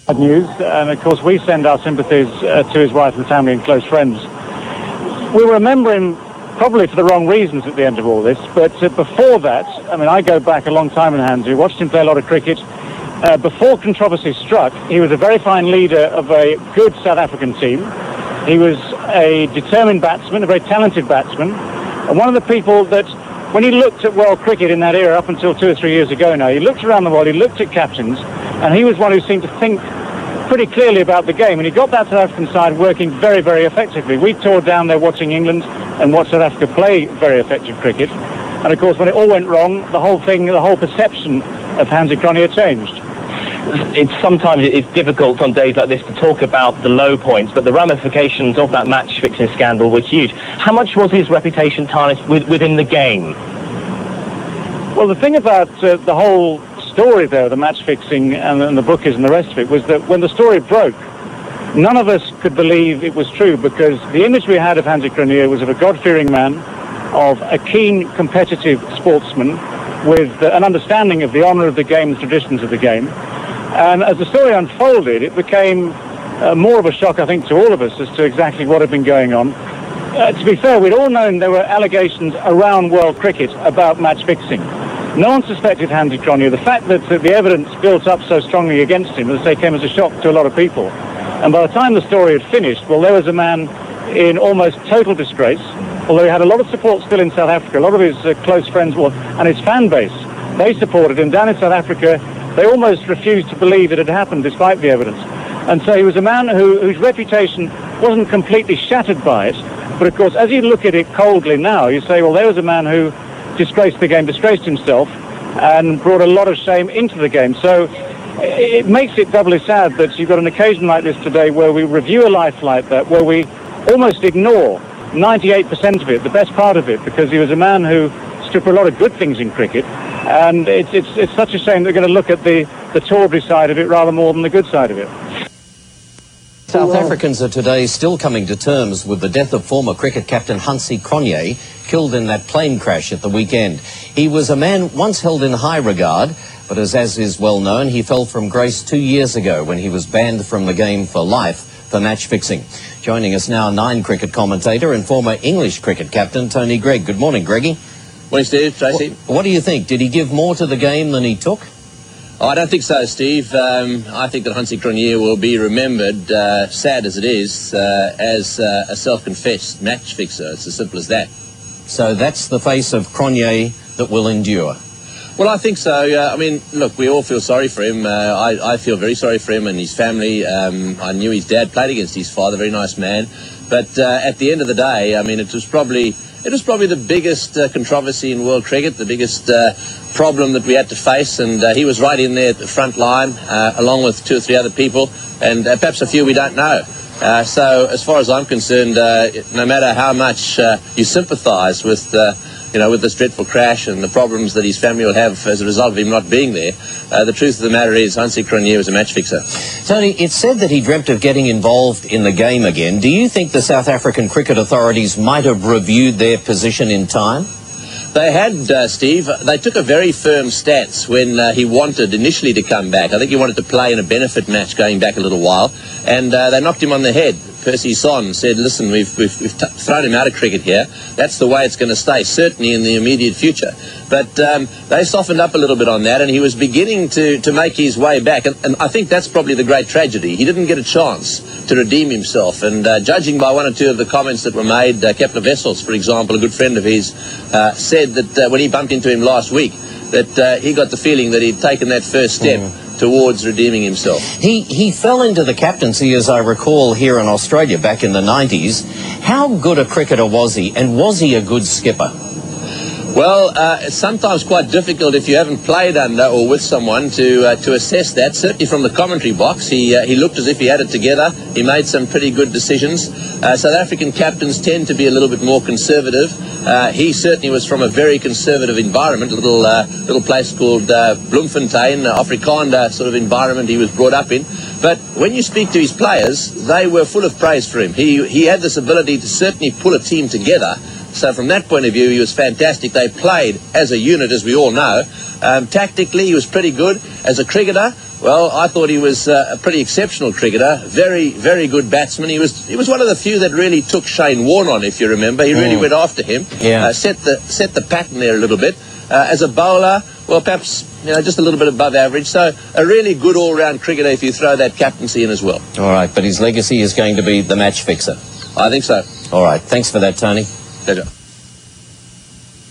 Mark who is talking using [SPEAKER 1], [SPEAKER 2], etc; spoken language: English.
[SPEAKER 1] Bad news, and of course we send our sympathies to his wife and family and close friends. We were remembering probably for the wrong reasons at the end of all this, but before that, I mean, I go back a long time in Hansie, watched him play a lot of cricket. Before controversy struck, he was a very fine leader of a good South African team. He was a determined batsman, a very talented batsman, and one of the people that, when he looked at world cricket in that era, up until 2 or 3 years ago now, he looked around the world, he looked at captains, and he was one who seemed to think pretty clearly about the game, and he got that South African side working very, very effectively. We toured down there watching England and watched South Africa play very effective cricket, and of course when it all went wrong, the whole thing, the whole perception of Hansie Cronje changed.
[SPEAKER 2] Sometimes it's difficult on days like this to talk about the low points, but the ramifications of that match-fixing scandal were huge. How much was his reputation tarnished within the game?
[SPEAKER 1] Well, the thing about the whole story there, the match-fixing and the bookies and the rest of it, was that when the story broke, none of us could believe it was true, because the image we had of Hansie Cronje was of a God-fearing man, of a keen, competitive sportsman, with an understanding of the honour of the game, the traditions of the game. And as the story unfolded, it became more of a shock, I think, to all of us as to exactly what had been going on. To be fair, we'd all known there were allegations around world cricket about match-fixing. No one suspected Hansie Cronje. The fact that the evidence built up so strongly against him, as I say, came as a shock to a lot of people. And by the time the story had finished, well, there was a man in almost total disgrace, although he had a lot of support still in South Africa. A lot of his close friends and his fan base, they supported him. Down in South Africa, they almost refused to believe it had happened despite the evidence. And so he was a man whose reputation wasn't completely shattered by it. But of course, as you look at it coldly now, you say, well, there was a man who disgraced the game, disgraced himself, and brought a lot of shame into the game. So it makes it doubly sad that you've got an occasion like this today where we review a life like that, where we almost ignore 98% of it, the best part of it, because he was a man who stood for a lot of good things in cricket. And it's such a shame that we're going to look at the tawdry side of it rather more than the good side of it.
[SPEAKER 3] South Africans are today still coming to terms with the death of former cricket captain Hansie Cronje, killed in that plane crash at the weekend. He was a man once held in high regard, but as is well known, he fell from grace 2 years ago when he was banned from the game for life for match fixing. Joining us now, Nine cricket commentator and former English cricket captain Tony Greig. Good morning, Greggy.
[SPEAKER 4] Morning, Steve. Tracy.
[SPEAKER 3] What do you think? Did he give more to the game than he took?
[SPEAKER 4] Oh, I don't think so, Steve. I think that Hansie Cronje will be remembered, sad as it is, as a self-confessed match fixer. It's as simple as that.
[SPEAKER 3] So that's the face of Cronje that will endure?
[SPEAKER 4] Well, I think so. I mean, look, we all feel sorry for him. I feel very sorry for him and his family. I knew his dad played against his father, very nice man. But at the end of the day, I mean, it was probably the biggest controversy in world cricket, the biggest problem that we had to face, and he was right in there at the front line, along with 2 or 3 other people, and perhaps a few we don't know. So, as far as I'm concerned, no matter how much you sympathise with, with this dreadful crash and the problems that his family will have as a result of him not being there, the truth of the matter is Hansie Cronje was a match fixer.
[SPEAKER 3] Tony, it's said that he dreamt of getting involved in the game again. Do you think the South African cricket authorities might have reviewed their position in time?
[SPEAKER 4] They had, Steve. They took a very firm stance when he wanted initially to come back. I think he wanted to play in a benefit match going back a little while, and they knocked him on the head. Percy Son said, listen, we've thrown him out of cricket here. That's the way it's going to stay, certainly in the immediate future. But they softened up a little bit on that, and he was beginning to make his way back. And I think that's probably the great tragedy. He didn't get a chance to redeem himself. And judging by 1 or 2 of the comments that were made, Kepler Wessels, for example, a good friend of his, said that when he bumped into him last week, that he got the feeling that he'd taken that first step towards redeeming himself.
[SPEAKER 3] He fell into the captaincy, as I recall, here in Australia back in the 90s. How good a cricketer was he, and was he a good skipper?
[SPEAKER 4] Well, it's sometimes quite difficult if you haven't played under or with someone to assess that. Certainly from the commentary box, he looked as if he had it together. He made some pretty good decisions. South African captains tend to be a little bit more conservative. He certainly was from a very conservative environment, a little place called Bloemfontein, Afrikaner sort of environment he was brought up in. But when you speak to his players, they were full of praise for him. He had this ability to certainly pull a team together. So from that point of view, he was fantastic. They played as a unit, as we all know. Tactically, he was pretty good. As a cricketer, Well, I thought he was a pretty exceptional cricketer, very, very good batsman. He was one of the few that really took Shane Warne on, if you remember. He really went after him, set the pattern there a little bit. As a bowler, well, perhaps just a little bit above average. So a really good all-round cricketer if you throw that captaincy in as well.
[SPEAKER 3] All right, but his legacy is going to be the match fixer.
[SPEAKER 4] I think so.
[SPEAKER 3] All right, thanks for that, Tony.
[SPEAKER 4] Pleasure.